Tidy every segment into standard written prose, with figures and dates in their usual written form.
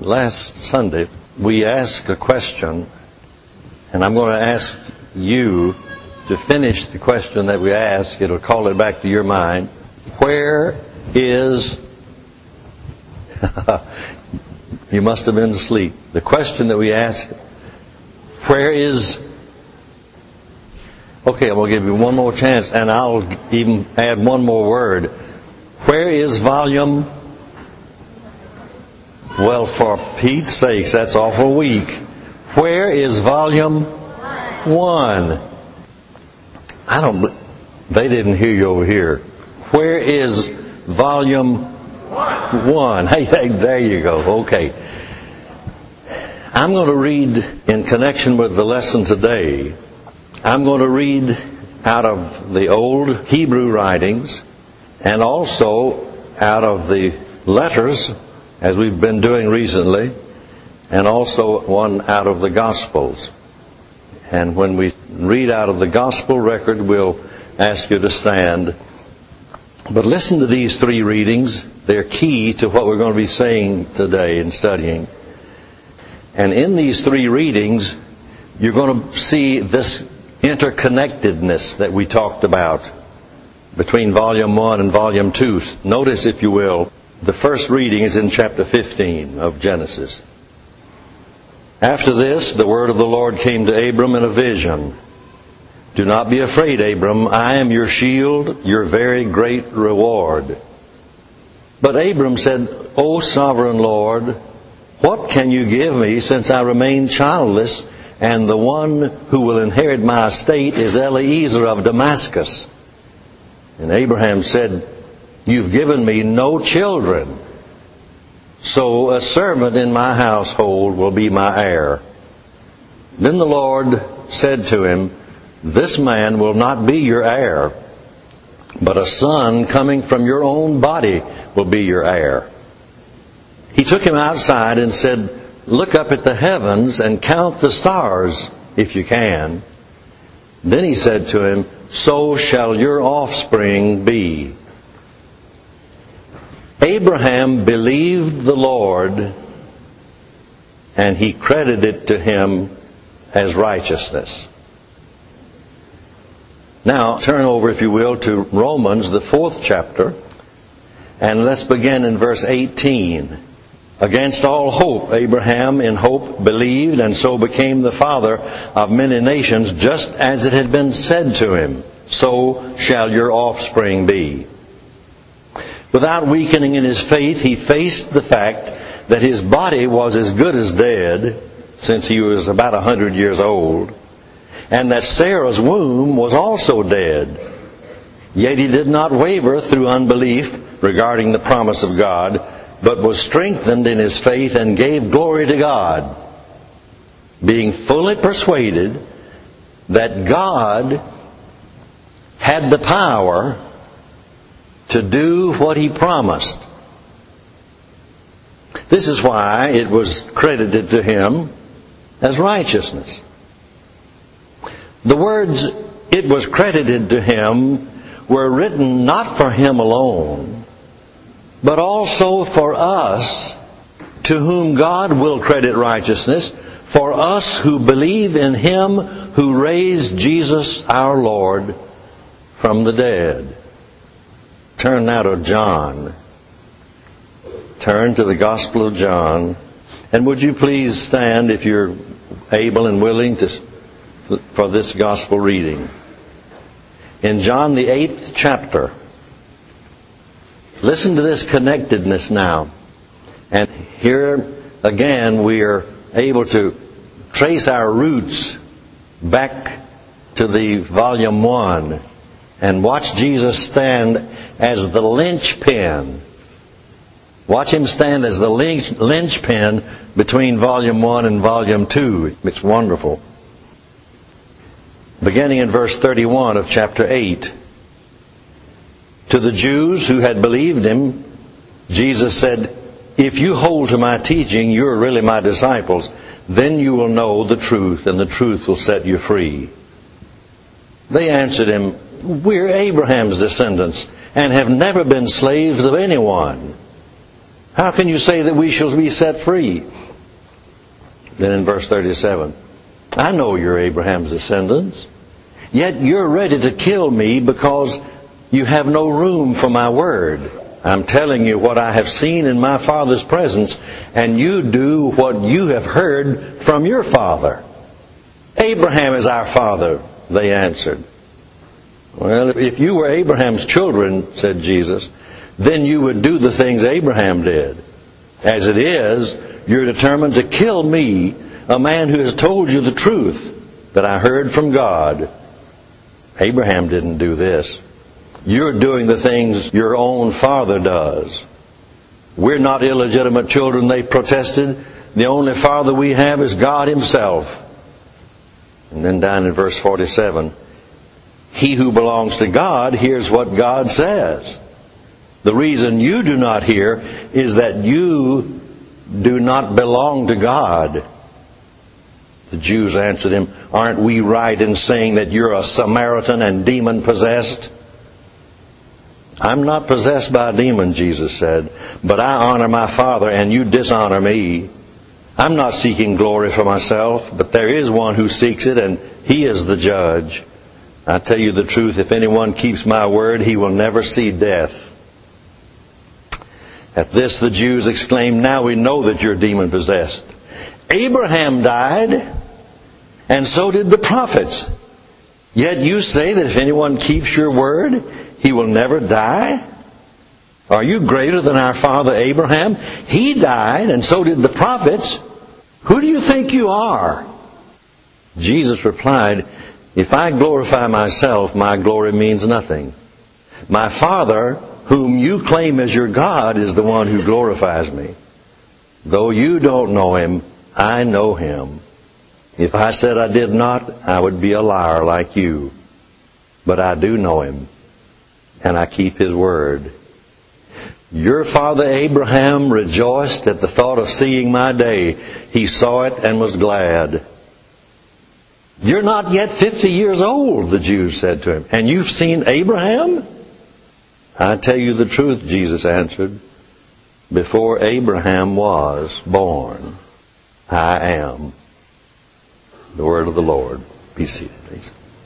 last Sunday, we asked a question, and I'm going to ask you to finish the question that we asked. It'll call it back to your mind. Where is... You must have been asleep. The question that we asked, where is... Okay, I'm going to give you one more chance, and I'll even add one more word. Where is volume... Well, for Pete's sakes, that's awful weak. Where is volume 1? They didn't hear you over here. Where is volume 1? Hey, there you go. Okay. I'm going to read in connection with the lesson today. I'm going to read out of the old Hebrew writings and also out of the letters, as we've been doing recently, and also one out of the Gospels. And when we read out of the Gospel record, we'll ask you to stand. But listen to these three readings. They're key to what we're going to be saying today and studying. And in these three readings, you're going to see this interconnectedness that we talked about between Volume 1 and Volume 2. Notice, if you will, the first reading is in chapter 15 of Genesis. After this, the word of the Lord came to Abram in a vision. Do not be afraid, Abram. I am your shield, your very great reward. But Abram said, O sovereign Lord, what can you give me since I remain childless, and the one who will inherit my estate is Eliezer of Damascus? And Abraham said, You've given me no children, so a servant in my household will be my heir. Then the Lord said to him, This man will not be your heir, but a son coming from your own body will be your heir. He took him outside and said, Look up at the heavens and count the stars, if you can. Then he said to him, So shall your offspring be. Abraham believed the Lord, and he credited it to him as righteousness. Now, turn over, if you will, to Romans, the 4th chapter, and let's begin in verse 18. Against all hope, Abraham in hope believed, and so became the father of many nations, just as it had been said to him, So shall your offspring be. Without weakening in his faith, he faced the fact that his body was as good as dead, since he was about 100 years old, and that Sarah's womb was also dead. Yet he did not waver through unbelief regarding the promise of God, but was strengthened in his faith and gave glory to God, being fully persuaded that God had the power to do what he promised. This is why it was credited to him as righteousness. The words, it was credited to him, were written not for him alone, but also for us, to whom God will credit righteousness, for us who believe in him who raised Jesus our Lord from the dead. Turn now to John. Turn to the Gospel of John. And would you please stand, if you're able and willing, for this Gospel reading. In John, the 8th chapter. Listen to this connectedness now. And here again we are able to trace our roots back to the volume 1 and watch Jesus stand as the linchpin. Watch him stand as the linchpin between volume 1 and volume 2. It's wonderful. Beginning in verse 31 of chapter 8. To the Jews who had believed him, Jesus said, If you hold to my teaching, you're really my disciples. Then you will know the truth, and the truth will set you free. They answered him, We're Abraham's descendants, and have never been slaves of anyone. How can you say that we shall be set free? Then in verse 37, I know you're Abraham's descendants, yet you're ready to kill me because you have no room for my word. I'm telling you what I have seen in my Father's presence, and you do what you have heard from your father. Abraham is our father, they answered. Well, if you were Abraham's children, said Jesus, then you would do the things Abraham did. As it is, you're determined to kill me, a man who has told you the truth that I heard from God. Abraham didn't do this. You're doing the things your own father does. We're not illegitimate children, they protested. The only father we have is God Himself. And then down in verse 47, he who belongs to God hears what God says. The reason you do not hear is that you do not belong to God. The Jews answered him, aren't we right in saying that you're a Samaritan and demon-possessed? I'm not possessed by a demon, Jesus said, but I honor my Father and you dishonor me. I'm not seeking glory for myself, but there is one who seeks it, and He is the judge. I tell you the truth, if anyone keeps my word, he will never see death. At this the Jews exclaimed, now we know that you're demon-possessed. Abraham died, and so did the prophets. Yet you say that if anyone keeps your word, he will never die? Are you greater than our father Abraham? He died, and so did the prophets. Who do you think you are? Jesus replied, if I glorify myself, my glory means nothing. My Father, whom you claim as your God, is the one who glorifies me. Though you don't know Him, I know Him. If I said I did not, I would be a liar like you. But I do know Him, and I keep His word. Your father Abraham rejoiced at the thought of seeing my day. He saw it and was glad. You're not yet 50 years old, the Jews said to him, and you've seen Abraham? I tell you the truth, Jesus answered. Before Abraham was born, I am. The word of the Lord. Be seated, please.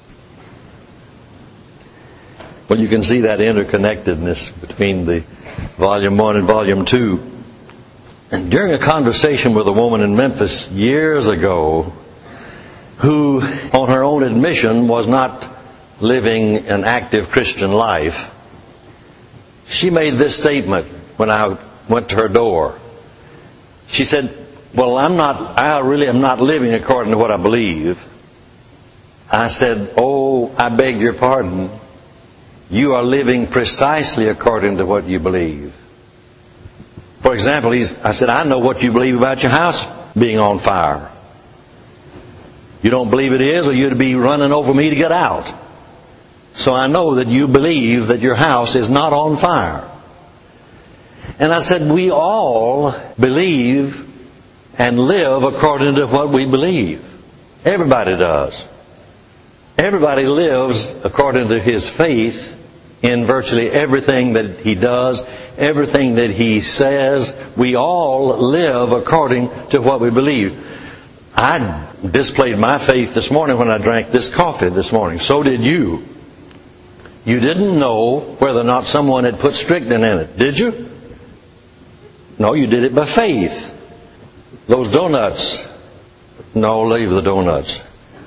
Well, you can see that interconnectedness between the Volume 1 and Volume 2. And during a conversation with a woman in Memphis years ago, who, on her own admission, was not living an active Christian life, she made this statement when I went to her door. She said, well, I really am not living according to what I believe. I said, oh, I beg your pardon. You are living precisely according to what you believe. For example, I said, I know what you believe about your house being on fire. You don't believe it is, or you'd be running over me to get out. So I know that you believe that your house is not on fire. And I said, we all believe and live according to what we believe. Everybody does. Everybody lives according to his faith in virtually everything that he does, everything that he says. We all live according to what we believe. I displayed my faith this morning when I drank this coffee this morning. So did you. You didn't know whether or not someone had put strychnine in it, did you? No, you did it by faith. Those donuts. No, leave the donuts.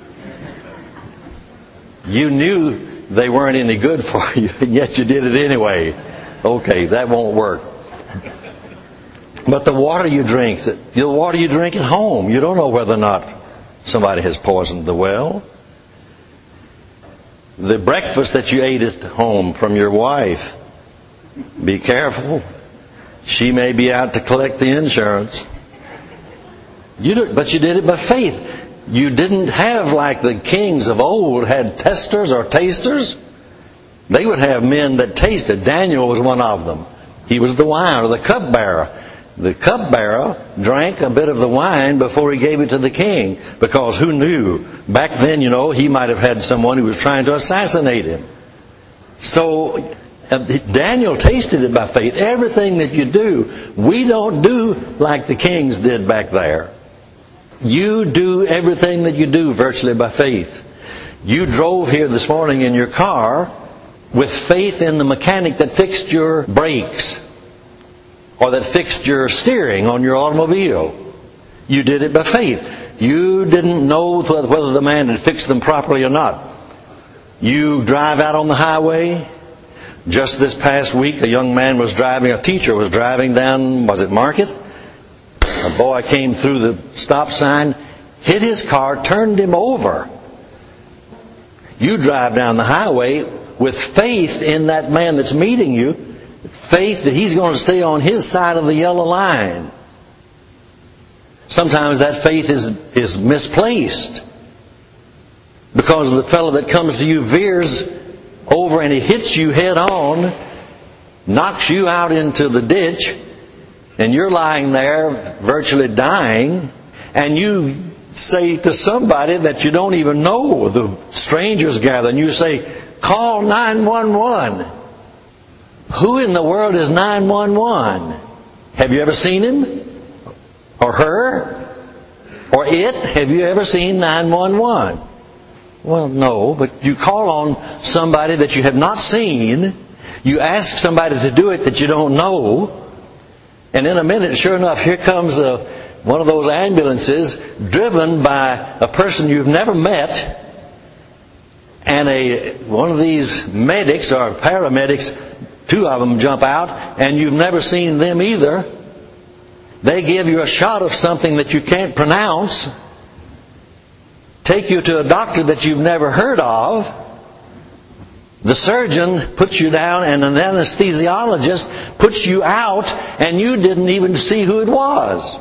You knew they weren't any good for you, and yet you did it anyway. Okay, that won't work. But the water you drink at home, you don't know whether or not somebody has poisoned the well. The breakfast that you ate at home from your wife, be careful. She may be out to collect the insurance. But you did it by faith. You didn't have, like the kings of old had testers or tasters. They would have men that tasted. Daniel was one of them. He was the wine or the cupbearer. The cupbearer drank a bit of the wine before he gave it to the king, because who knew? Back then, he might have had someone who was trying to assassinate him. So Daniel tasted it by faith. Everything that you do, we don't do like the kings did back there. You do everything that you do virtually by faith. You drove here this morning in your car with faith in the mechanic that fixed your brakes or that fixed your steering on your automobile. You did it by faith. You didn't know whether the man had fixed them properly or not. You drive out on the highway. Just this past week, a teacher was driving down, was it Market? A boy came through the stop sign, hit his car, turned him over. You drive down the highway with faith in that man that's meeting you, faith that he's going to stay on his side of the yellow line. Sometimes that faith is misplaced because the fellow that comes to you veers over and he hits you head on, knocks you out into the ditch, and you're lying there virtually dying, and you say to somebody that you don't even know, the strangers gather, and you say, call 911. Who in the world is 911? Have you ever seen him? Or her? Or it? Have you ever seen 911? Well, no, but you call on somebody that you have not seen. You ask somebody to do it that you don't know. And in a minute, sure enough, here comes one of those ambulances driven by a person you've never met. And one of these medics or paramedics, two of them jump out, and you've never seen them either. They give you a shot of something that you can't pronounce, take you to a doctor that you've never heard of. The surgeon puts you down, and an anesthesiologist puts you out, and you didn't even see who it was.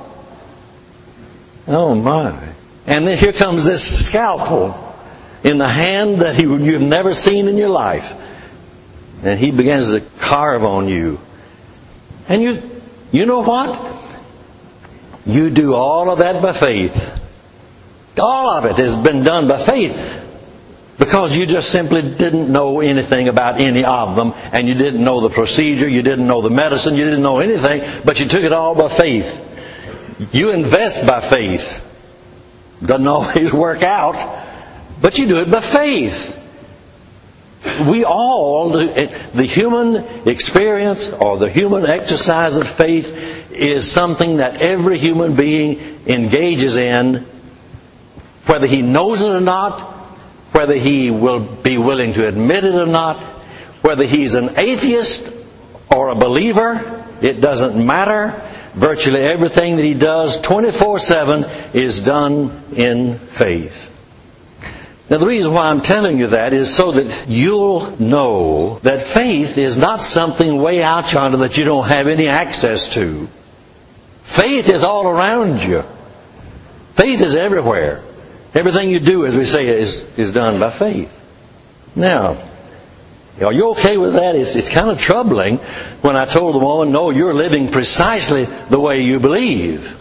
Oh my. And then here comes this scalpel in the hand that you've never seen in your life. And he begins to carve on you. And you know what? You do all of that by faith. All of it has been done by faith. Because you just simply didn't know anything about any of them. And you didn't know the procedure. You didn't know the medicine. You didn't know anything. But you took it all by faith. You invest by faith. Doesn't always work out. But you do it by faith. We all, the human experience or the human exercise of faith is something that every human being engages in, whether he knows it or not, whether he will be willing to admit it or not, whether he's an atheist or a believer, it doesn't matter. Virtually everything that he does 24/7 is done in faith. Now the reason why I'm telling you that is so that you'll know that faith is not something way out yonder that you don't have any access to. Faith is all around you. Faith is everywhere. Everything you do, as we say, is done by faith. Now, are you okay with that? It's kind of troubling when I told the woman, no, you're living precisely the way you believe.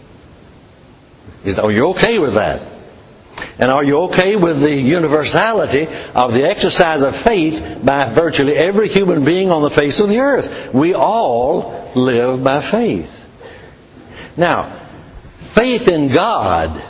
Are you okay with that? And are you okay with the universality of the exercise of faith by virtually every human being on the face of the earth? We all live by faith. Now, faith in God.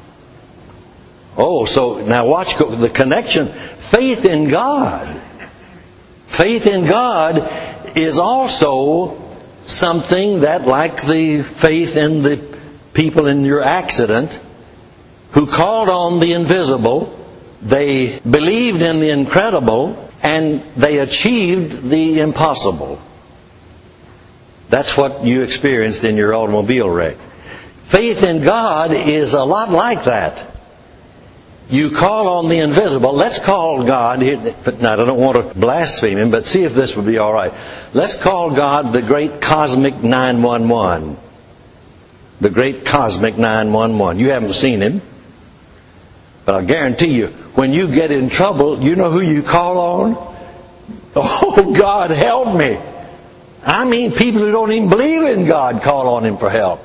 Oh, so now watch the connection. Faith in God. Faith in God is also something that, like the faith in the people in your accident, who called on the invisible, they believed in the incredible, and they achieved the impossible. That's what you experienced in your automobile wreck. Faith in God is a lot like that. You call on the invisible. Let's call God, now I don't want to blaspheme Him, but see if this would be all right. Let's call God the great cosmic 911. The great cosmic 911. You haven't seen Him. But I guarantee you, when you get in trouble, you know who you call on? Oh, God, help me. I mean, people who don't even believe in God call on Him for help.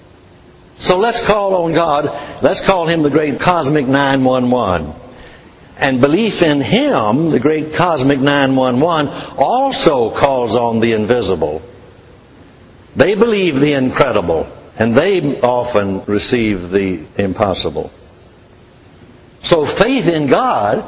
So let's call on God. Let's call Him the great cosmic 911. And belief in Him, the great cosmic 911, also calls on the invisible. They believe the incredible, and they often receive the impossible. So faith in God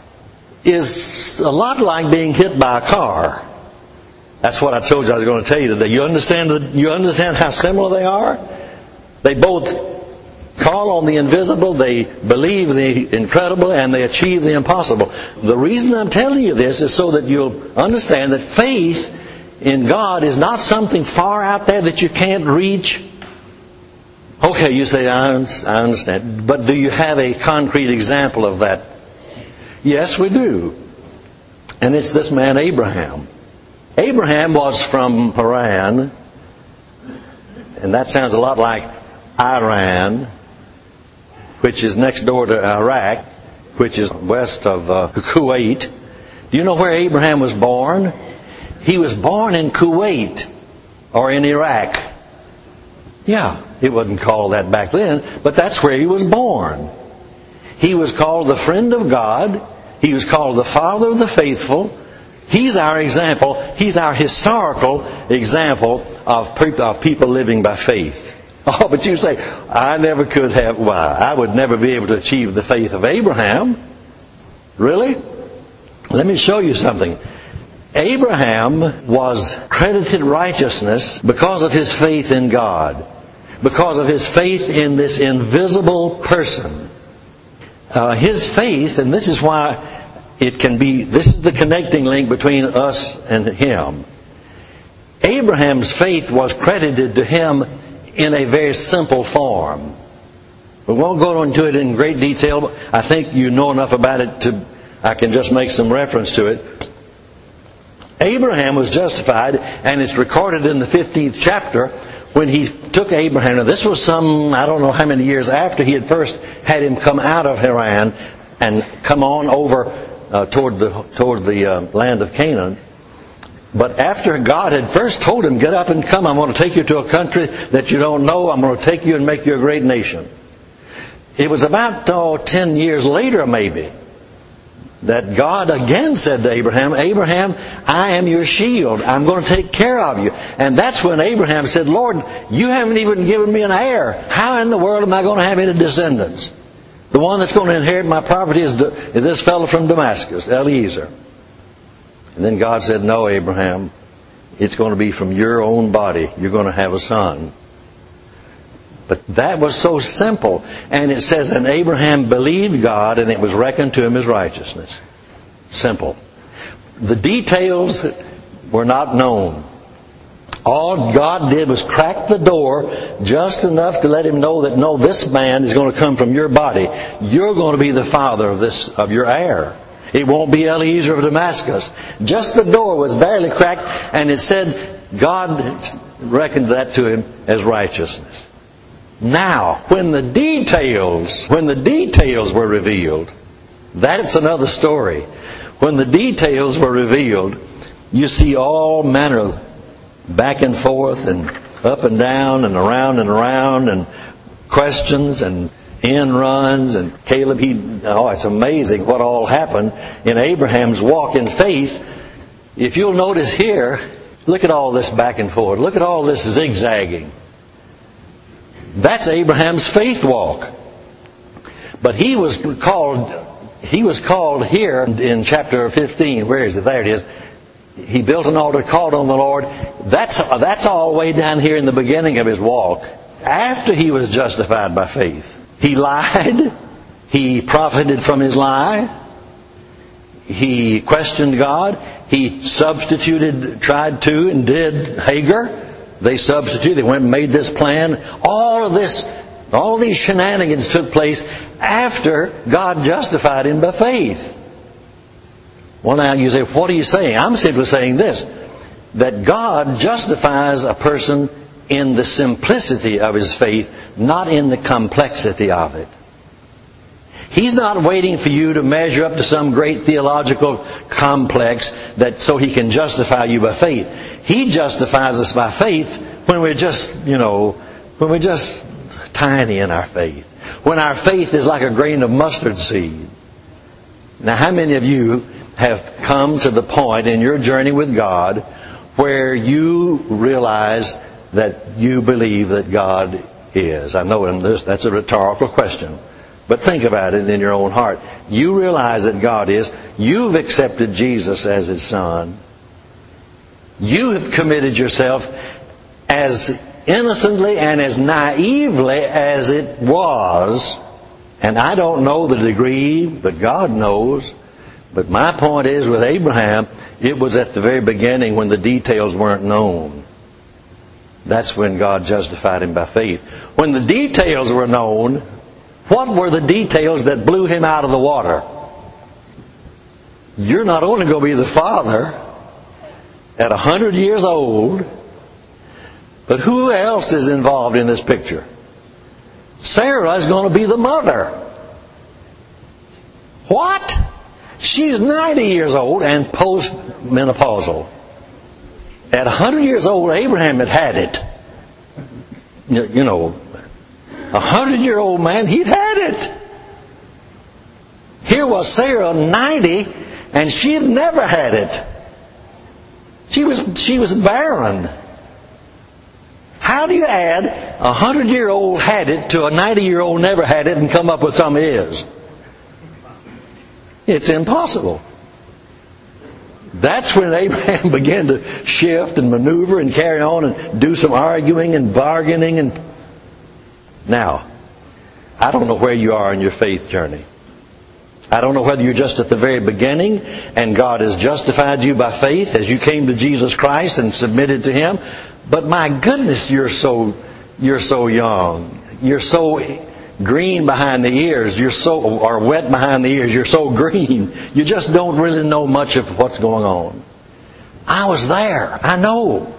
is a lot like being hit by a car. That's what I told you I was going to tell you today. You understand how similar they are? They both call on the invisible, they believe the incredible, and they achieve the impossible. The reason I'm telling you this is so that you'll understand that faith in God is not something far out there that you can't reach. Okay, you say, I understand. But do you have a concrete example of that? Yes, we do. And it's this man Abraham. Abraham was from Haran, and that sounds a lot like Iran, which is next door to Iraq, which is west of Kuwait. Do you know where Abraham was born? He was born in Kuwait, or in Iraq. Yeah, it wasn't called that back then, but that's where he was born. He was called the friend of God. He was called the father of the faithful. He's our example. He's our historical example of people living by faith. Oh, but you say, I never could have. Why? I would never be able to achieve the faith of Abraham. Really? Let me show you something. Abraham was credited righteousness because of his faith in God. Because of his faith in this invisible person. His faith, and this is why this is the connecting link between us and him. Abraham's faith was credited to him in a very simple form. We won't go into it in great detail, but I think you know enough about it I can just make some reference to it. Abraham was justified, and it's recorded in the 15th chapter when he took Abraham. Now this was I don't know how many years after he had first had him come out of Haran and come on over toward the land of Canaan. But after God had first told him, get up and come, I'm going to take you to a country that you don't know, I'm going to take you and make you a great nation. It was about 10 years later maybe that God again said to Abraham, Abraham, I am your shield. I'm going to take care of you. And that's when Abraham said, Lord, you haven't even given me an heir. How in the world am I going to have any descendants? The one that's going to inherit my property is this fellow from Damascus, Eliezer. And then God said, no, Abraham, it's going to be from your own body. You're going to have a son. But that was so simple. And it says, and Abraham believed God, and it was reckoned to him as righteousness. Simple. The details were not known. All God did was crack the door just enough to let him know that, no, this man is going to come from your body. You're going to be the father of your heir. It won't be Eliezer of Damascus. Just the door was barely cracked, and it said God reckoned that to him as righteousness. Now, when the details were revealed, that's another story. When the details were revealed, you see all manner of back and forth and up and down and around and questions and end runs, and Caleb, it's amazing what all happened in Abraham's walk in faith. If you'll notice here, look at all this back and forth. Look at all this zigzagging. That's Abraham's faith walk. But he was called here in chapter 15. Where is it? There it is. He built an altar, called on the Lord. That's all the way down here in the beginning of his walk. After he was justified by faith, he lied. He profited from his lie. He questioned God. He tried to and did Hagar. They substituted. They went and made this plan. All of these shenanigans took place after God justified him by faith. Well, now you say, what are you saying? I'm simply saying this, that God justifies a person in the simplicity of his faith, not in the complexity of it. He's not waiting for you to measure up to some great theological complex so he can justify you by faith. He justifies us by faith when we're just tiny in our faith. When our faith is like a grain of mustard seed. Now, how many of you have come to the point in your journey with God where you realize that you believe that God is? I know that's a rhetorical question, but think about it in your own heart. You realize that God is. You've accepted Jesus as His Son. You have committed yourself as innocently and as naively as it was. And I don't know the degree, but God knows. But my point is, with Abraham, it was at the very beginning when the details weren't known. That's when God justified him by faith. When the details were known, what were the details that blew him out of the water? You're not only going to be the father at 100 years old, but who else is involved in this picture? Sarah is going to be the mother. What? She's 90 years old and postmenopausal. At 100 years old, Abraham had it. You know, 100-year-old man, he'd had it. Here was Sarah, 90, and she had never had it. She was barren. How do you add a 100-year-old had it to a 90-year-old never had it and come up with some is? It's impossible. That's when Abraham began to shift and maneuver and carry on and do some arguing and bargaining. And now, I don't know where you are in your faith journey. I don't know whether you're just at the very beginning and God has justified you by faith as you came to Jesus Christ and submitted to Him. But my goodness, you're so young. You're so green behind the ears. Or wet behind the ears. You're so green. You just don't really know much of what's going on. I was there. I know.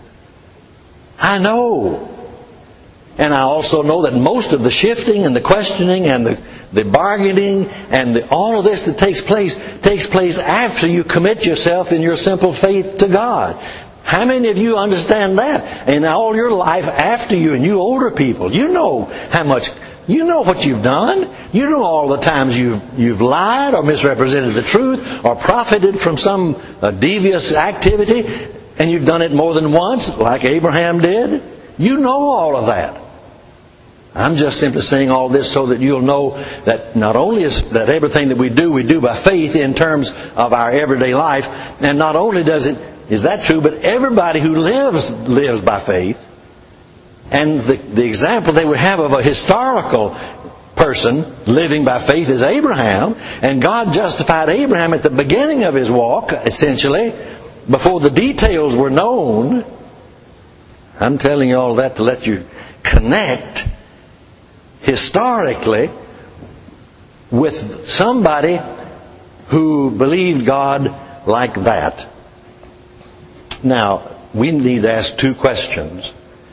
And I also know that most of the shifting and the questioning and the bargaining and all of this that takes place after you commit yourself in your simple faith to God. How many of you understand that? In all your life after you, and you older people, you know what you've done. You know all the times you've lied or misrepresented the truth or profited from some devious activity, and you've done it more than once, like Abraham did. You know all of that. I'm just simply saying all this so that you'll know that not only is that everything that we do by faith in terms of our everyday life, and not only is that true, but everybody who lives by faith. And the example that we have of a historical person living by faith is Abraham. And God justified Abraham at the beginning of his walk, essentially, before the details were known. I'm telling you all that to let you connect historically with somebody who believed God like that. Now, we need to ask two questions.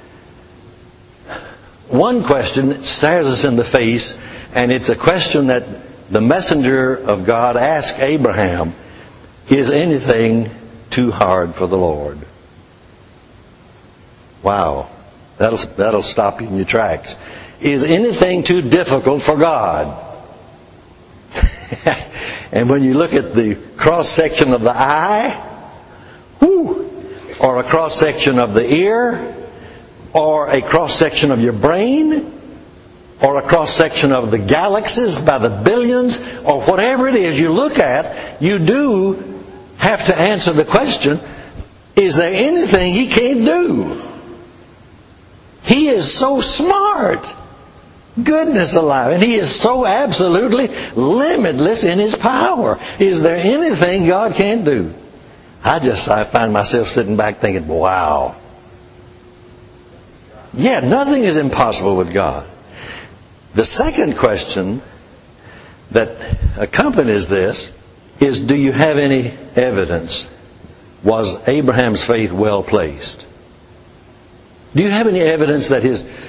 One question stares us in the face, and it's a question that the messenger of God asked Abraham. Is anything too hard for the Lord? Wow. That'll stop you in your tracks. Is anything too difficult for God? And when you look at the cross-section of the eye, or a cross-section of the ear, or a cross-section of your brain, or a cross-section of the galaxies by the billions, or whatever it is you look at, you do have to answer the question, is there anything He can't do? He is so smart. Goodness alive. And He is so absolutely limitless in His power. Is there anything God can't do? I find myself sitting back thinking, wow. Yeah, nothing is impossible with God. The second question that accompanies this is, do you have any evidence? Was Abraham's faith well placed? Do you have any evidence that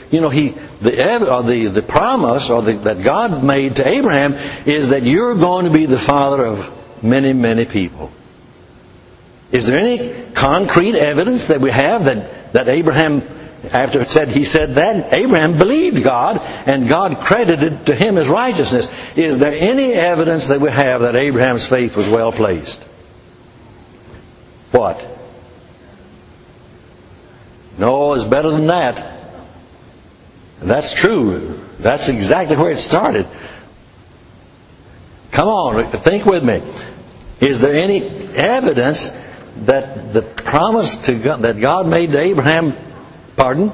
the promise that God made to Abraham is that you're going to be the father of many, many people? Is there any concrete evidence that we have that Abraham after he said that, Abraham believed God, and God credited to him as righteousness. Is there any evidence that we have that Abraham's faith was well placed? What? No, it's better than that. And that's true. That's exactly where it started. Come on, think with me. Is there any evidence that the promise that God made to Abraham, pardon?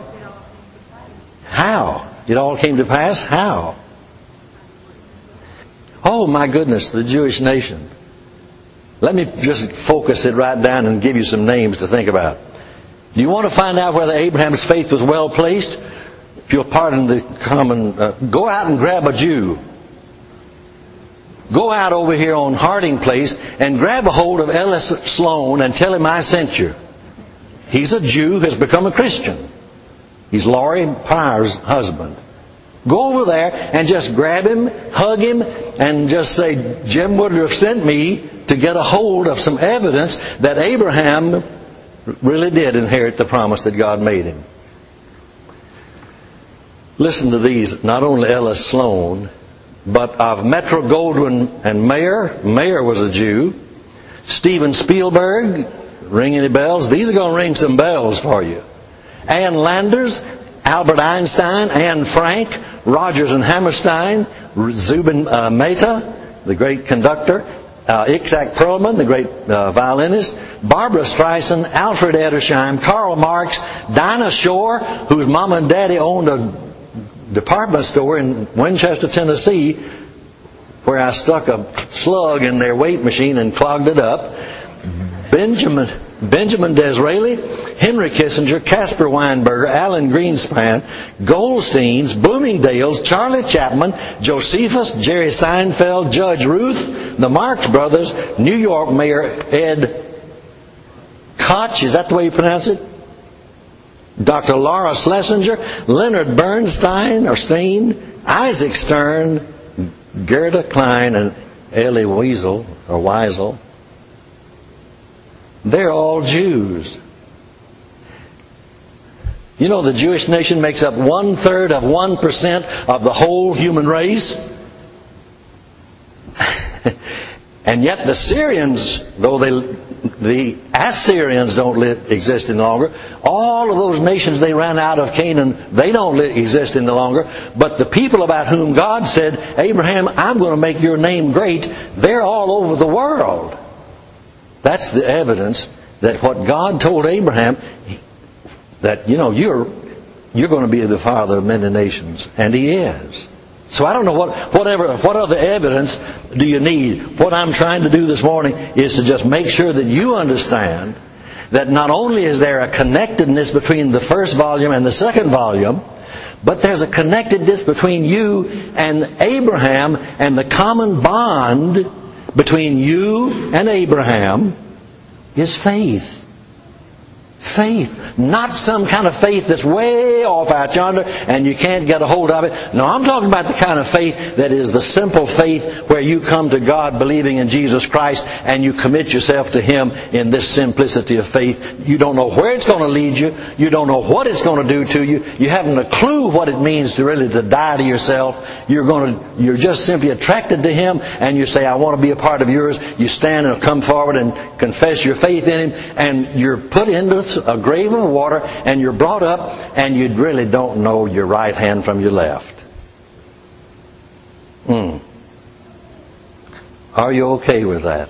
How? It all came to pass? How? Oh my goodness, the Jewish nation. Let me just focus it right down and give you some names to think about. Do you want to find out whether Abraham's faith was well placed? If you'll pardon the common, go out and grab a Jew. Go out over here on Harding Place and grab a hold of Ellis Sloan and tell him I sent you. He's a Jew who has become a Christian. He's Laurie Pryor's husband. Go over there and just grab him, hug him, and just say, Jim Woodruff sent me to get a hold of some evidence that Abraham really did inherit the promise that God made him. Listen to these, not only Ellis Sloan, but of Metro Goldwyn and Mayer. Mayer was a Jew. Steven Spielberg, ring any bells? These are going to ring some bells for you. Ann Landers, Albert Einstein, Anne Frank, Rodgers and Hammerstein, Zubin Mehta, the great conductor, Itzhak Perlman, the great violinist, Barbara Streisand, Alfred Edersheim, Karl Marx, Dinah Shore, whose mom and daddy owned a department store in Winchester, Tennessee, where I stuck a slug in their weight machine and clogged it up. Benjamin Disraeli, Henry Kissinger, Caspar Weinberger, Alan Greenspan, Goldsteins, Bloomingdale's, Charlie Chapman, Josephus, Jerry Seinfeld, Judge Ruth, the Marx Brothers, New York Mayor Ed Koch, is that the way you pronounce it? Dr. Laura Schlesinger, Leonard Bernstein, or Steen, Isaac Stern, Gerda Klein, and Elie Wiesel. They're all Jews. You know the Jewish nation makes up 1/3 of 1% of the whole human race. And yet the Syrians, though the Assyrians don't exist any longer, all of those nations they ran out of Canaan, they don't exist any longer. But the people about whom God said, Abraham, I'm going to make your name great, they're all over the world. That's the evidence that what God told Abraham, that you're going to be the father of many nations, and he is. So I don't know what other evidence do you need. What I'm trying to do this morning is to just make sure that you understand that not only is there a connectedness between the first volume and the second volume, but there's a connectedness between you and Abraham, and the common bond between you and Abraham is faith. Faith. Not some kind of faith that's way off out yonder and you can't get a hold of it. No, I'm talking about the kind of faith that is the simple faith where you come to God believing in Jesus Christ and you commit yourself to Him in this simplicity of faith. You don't know where it's going to lead you. You don't know what it's going to do to you. You haven't a clue what it means to really to die to yourself. You're just simply attracted to Him and you say, I want to be a part of yours. You stand and come forward and confess your faith in Him, and you're put into a grave of water and you're brought up and you really don't know your right hand from your left. Are you okay with that?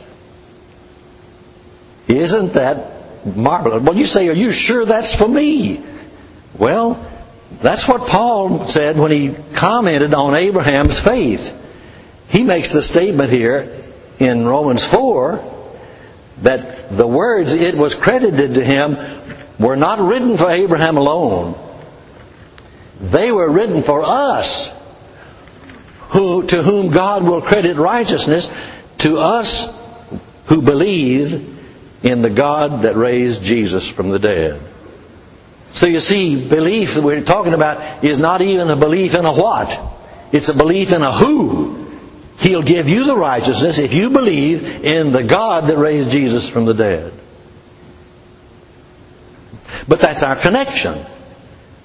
Isn't that marvelous? Well, you say, are you sure that's for me? Well, that's what Paul said when he commented on Abraham's faith. He makes the statement here in Romans 4 that the words, it was credited to him, were not written for Abraham alone. They were written for us, to whom God will credit righteousness, to us who believe in the God that raised Jesus from the dead. So you see, belief that we're talking about is not even a belief in a what. It's a belief in a who. He'll give you the righteousness if you believe in the God that raised Jesus from the dead. But that's our connection.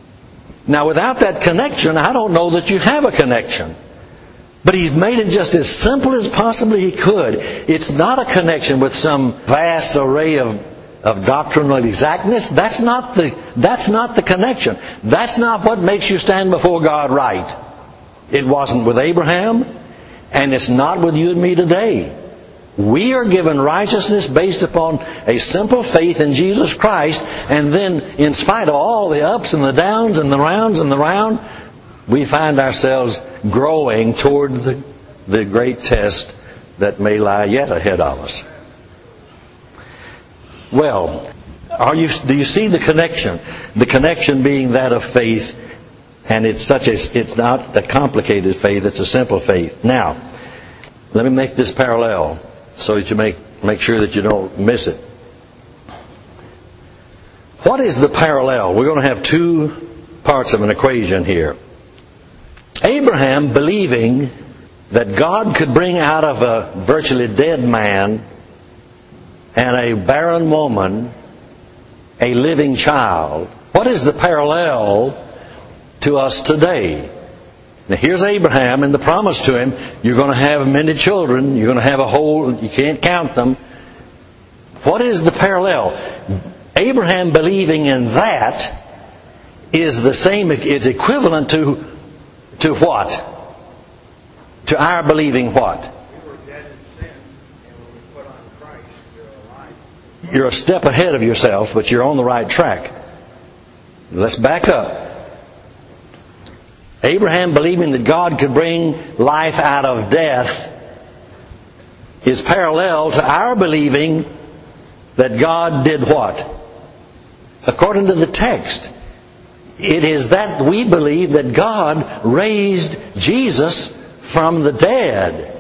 Now, without that connection, I don't know that you have a connection. But He's made it just as simple as possibly He could. It's not a connection with some vast array of doctrinal exactness. That's not the connection. That's not what makes you stand before God right. It wasn't with Abraham, and it's not with you and me today. We are given righteousness based upon a simple faith in Jesus Christ, and then in spite of all the ups and the downs and the rounds and the round, we find ourselves growing toward the great test that may lie yet ahead of us. Well, do you see the connection? The connection being that of faith, and it's not a complicated faith, it's a simple faith. Now, let me make this parallel so that you make sure that you don't miss it. What is the parallel? We're going to have two parts of an equation here. Abraham believing that God could bring out of a virtually dead man and a barren woman a living child. What is the parallel to us today? Now here's Abraham and the promise to him, you're going to have many children, you're going to have you can't count them. What is the parallel? Abraham believing in that is the same, is equivalent to what? To our believing what? We were dead in sin, and when we put on Christ, we're alive. You're a step ahead of yourself, but you're on the right track. Let's back up. Abraham believing that God could bring life out of death is parallel to our believing that God did what? According to the text, it is that we believe that God raised Jesus from the dead.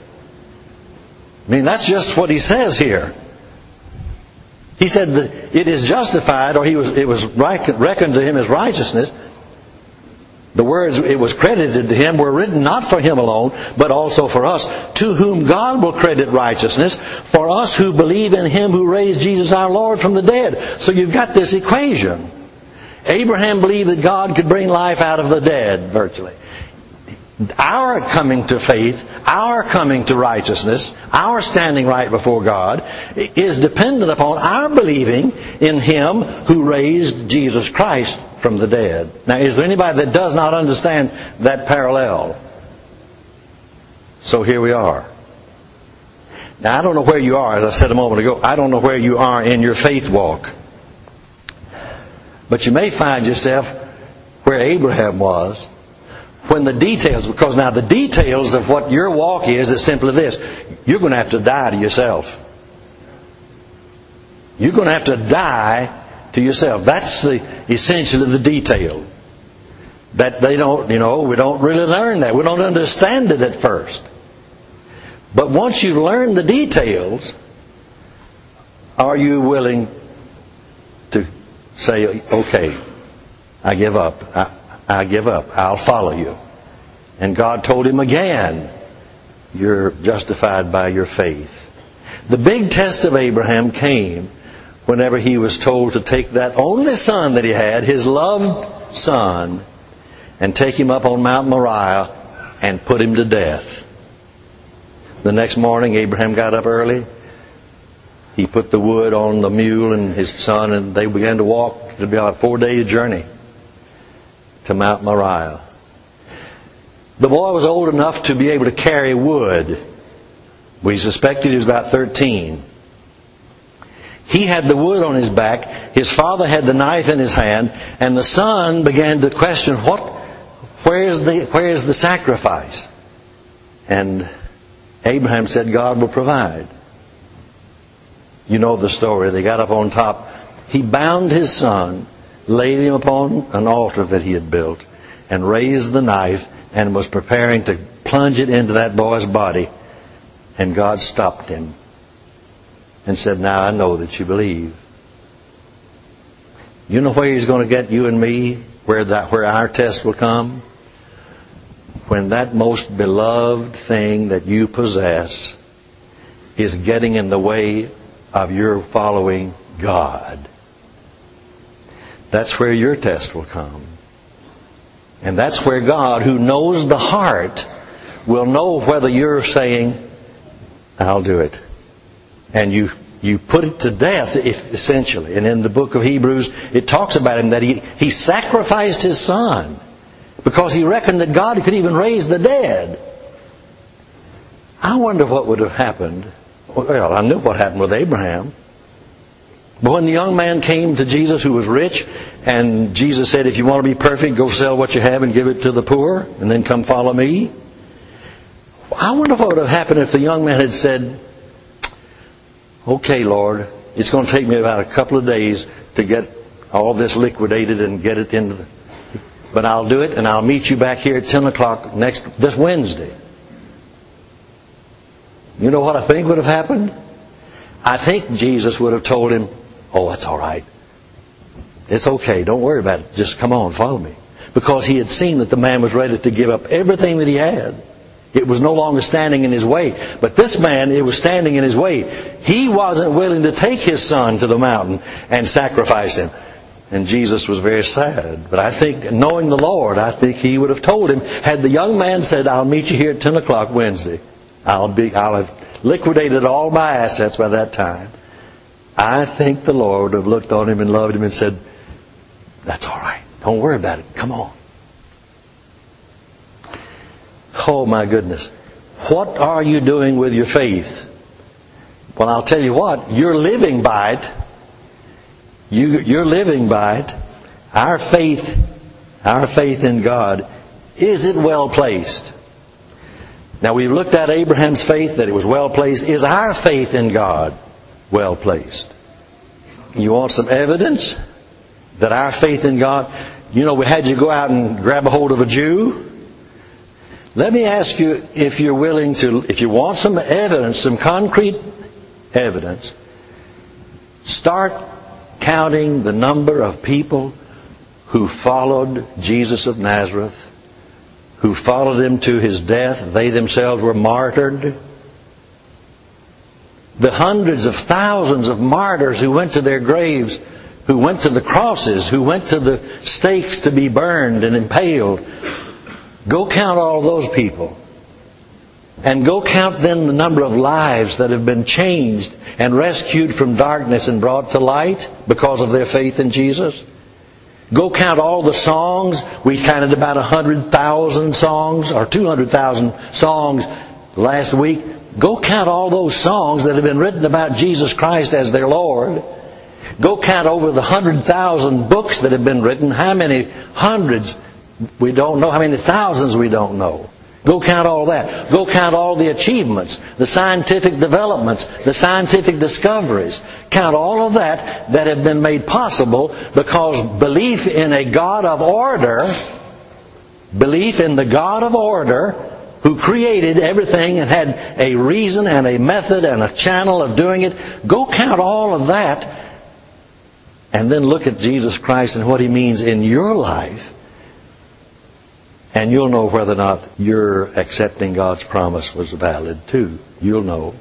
I mean, that's just what he says here. He said that it is justified, or it was reckoned to him as righteousness. The words, it was credited to him, were written not for him alone, but also for us, to whom God will credit righteousness, for us who believe in Him who raised Jesus our Lord from the dead. So you've got this equation. Abraham believed that God could bring life out of the dead, virtually. Our coming to faith, our coming to righteousness, our standing right before God, is dependent upon our believing in Him who raised Jesus Christ from the dead. Now, is there anybody that does not understand that parallel? So here we are. Now, I don't know where you are, as I said a moment ago. I don't know where you are in your faith walk. But you may find yourself where Abraham was, when the details, because now the details of what your walk is simply this. You're going to have to die to yourself. You're going to have to die to yourself. That's essentially the detail. That we don't really learn that. We don't understand it at first. But once you learn the details, are you willing to say, okay, I give up. I give up. I'll follow you. And God told him again, you're justified by your faith. The big test of Abraham came whenever he was told to take that only son that he had, his loved son, and take him up on Mount Moriah and put him to death. The next morning, Abraham got up early. He put the wood on the mule and his son, and they began to walk. It would be about a 4-day journey to Mount Moriah. The boy was old enough to be able to carry wood. We suspected he was about 13. He had the wood on his back. His father had the knife in his hand, and the son began to question, where is the sacrifice? And Abraham said, God will provide. You know the story. They got up on top. He bound his son, laid him upon an altar that he had built, and raised the knife and was preparing to plunge it into that boy's body. And God stopped him and said, now I know that you believe. You know where He's going to get you and me, where our test will come? When that most beloved thing that you possess is getting in the way of your following God. That's where your test will come. And that's where God, who knows the heart, will know whether you're saying, I'll do it. And you put it to death, essentially. And in the book of Hebrews, it talks about him that he sacrificed his son because he reckoned that God could even raise the dead. I wonder what would have happened. Well, I knew what happened with Abraham. But when the young man came to Jesus who was rich, and Jesus said, if you want to be perfect, go sell what you have and give it to the poor, and then come follow me. I wonder what would have happened if the young man had said, okay, Lord, it's going to take me about a couple of days to get all this liquidated and get it into the... But I'll do it, and I'll meet you back here at 10 o'clock this Wednesday. You know what I think would have happened? I think Jesus would have told him, oh, that's all right. It's okay. Don't worry about it. Just come on, follow me. Because he had seen that the man was ready to give up everything that he had. It was no longer standing in his way. But this man, it was standing in his way. He wasn't willing to take his son to the mountain and sacrifice him. And Jesus was very sad. But I think, knowing the Lord, I think he would have told him, had the young man said, I'll meet you here at 10 o'clock Wednesday. I'll have liquidated all my assets by that time. I think the Lord would have looked on him and loved him and said, that's all right. Don't worry about it. Come on. Oh my goodness. What are you doing with your faith? Well, I'll tell you what. You're living by it. You're living by it. Our faith in God, is it well placed? Now we've looked at Abraham's faith, that it was well placed. Is our faith in God well placed? You want some evidence that our faith in God... You know, we had you go out and grab a hold of a Jew. Let me ask you if you're willing to... If you want some evidence, some concrete evidence, start counting the number of people who followed Jesus of Nazareth, who followed him to his death. They themselves were martyred. The hundreds of thousands of martyrs who went to their graves, who went to the crosses, who went to the stakes to be burned and impaled. Go count all those people. And go count then the number of lives that have been changed and rescued from darkness and brought to light because of their faith in Jesus. Go count all the songs. We counted about 100,000 songs, or 200,000 songs last week. Go count all those songs that have been written about Jesus Christ as their Lord. Go count over the 100,000 books that have been written. How many hundreds we don't know. How many thousands we don't know. Go count all that. Go count all the achievements, the scientific developments, the scientific discoveries. Count all of that have been made possible because belief in a God of order, belief in the God of order who created everything and had a reason and a method and a channel of doing it. Go count all of that and then look at Jesus Christ and what He means in your life. And you'll know whether or not your accepting God's promise was valid too. You'll know.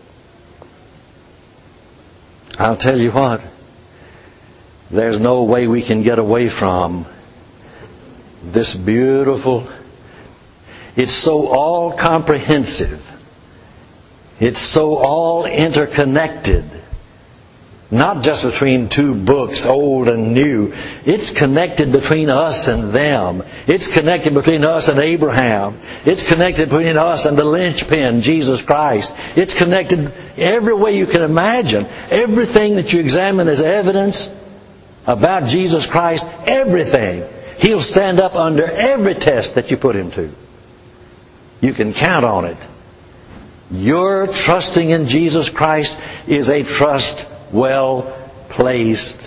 I'll tell you what. There's no way we can get away from this beautiful... It's so all-comprehensive. It's so all-interconnected. Not just between two books, old and new. It's connected between us and them. It's connected between us and Abraham. It's connected between us and the linchpin, Jesus Christ. It's connected every way you can imagine. Everything that you examine as evidence about Jesus Christ, everything. He'll stand up under every test that you put Him to. You can count on it. Your trusting in Jesus Christ is a trust well placed.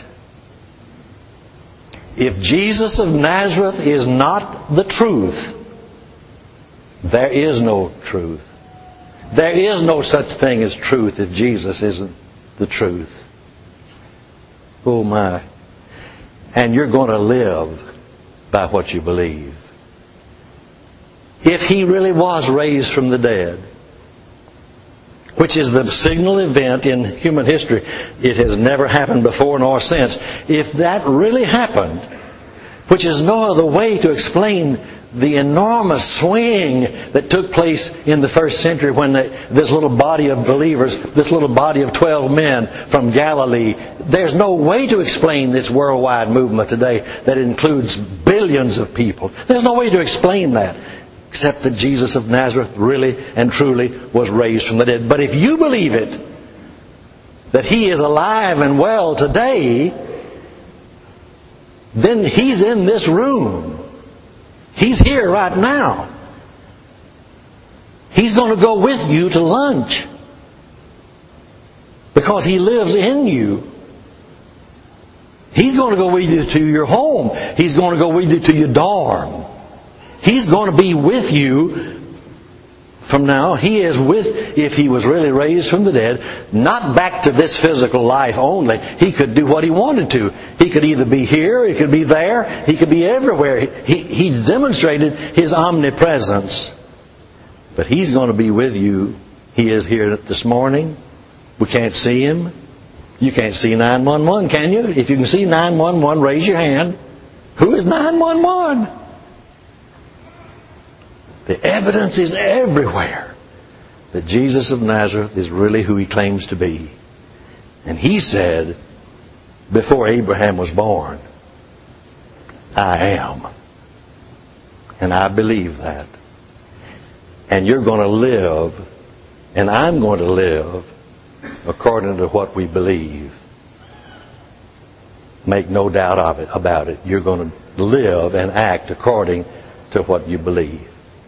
If Jesus of Nazareth is not the truth, there is no truth. There is no such thing as truth if Jesus isn't the truth. Oh my. And you're going to live by what you believe. If He really was raised from the dead, which is the signal event in human history. It has never happened before nor since. If that really happened, which is no other way to explain the enormous swing that took place in the first century when this little body of believers, this little body of 12 men from Galilee, there's no way to explain this worldwide movement today that includes billions of people. There's no way to explain that except that Jesus of Nazareth really and truly was raised from the dead. But if you believe it, that He is alive and well today, then He's in this room. He's here right now. He's going to go with you to lunch because He lives in you. He's going to go with you to your home. He's going to go with you to your dorm. He's going to be with you from now. He is with, if He was really raised from the dead, not back to this physical life only. He could do what He wanted to. He could either be here, He could be there, He could be everywhere. He demonstrated His omnipresence. But He's going to be with you. He is here this morning. We can't see Him. You can't see 911, can you? If you can see 911, raise your hand. Who is 911? The evidence is everywhere that Jesus of Nazareth is really who He claims to be. And He said, before Abraham was born, I am. And I believe that. And you're going to live, and I'm going to live, according to what we believe. Make no doubt about it. You're going to live and act according to what you believe.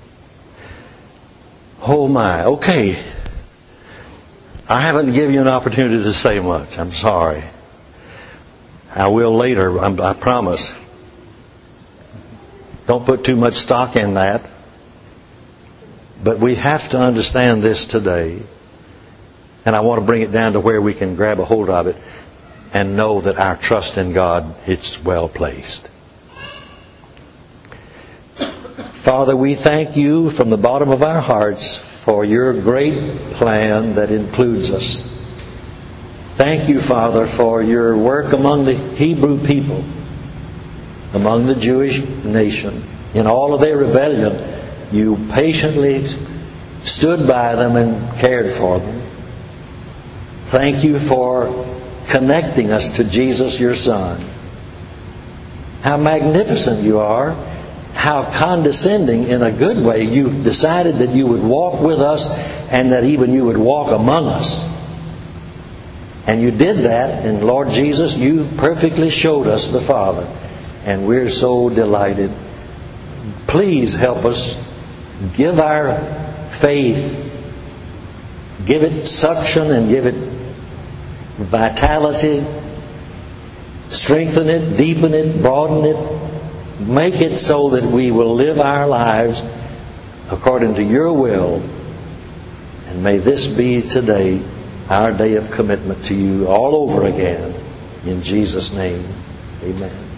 Oh my, okay. I haven't given you an opportunity to say much. I'm sorry. I will later, I promise. Don't put too much stock in that. But we have to understand this today. And I want to bring it down to where we can grab a hold of it and know that our trust in God, it's well placed. Father, we thank You from the bottom of our hearts for Your great plan that includes us. Thank You, Father, for Your work among the Hebrew people, among the Jewish nation. In all of their rebellion, You patiently stood by them and cared for them. Thank You for connecting us to Jesus, Your Son. How magnificent You are. How condescending in a good way. You've decided that You would walk with us and that even You would walk among us. And You did that, and Lord Jesus, You perfectly showed us the Father. And we're so delighted. Please help us. Give our faith, give it suction and give it vitality. Strengthen it, deepen it, broaden it. Make it so that we will live our lives according to Your will. And may this be today our day of commitment to You all over again. In Jesus' name, amen.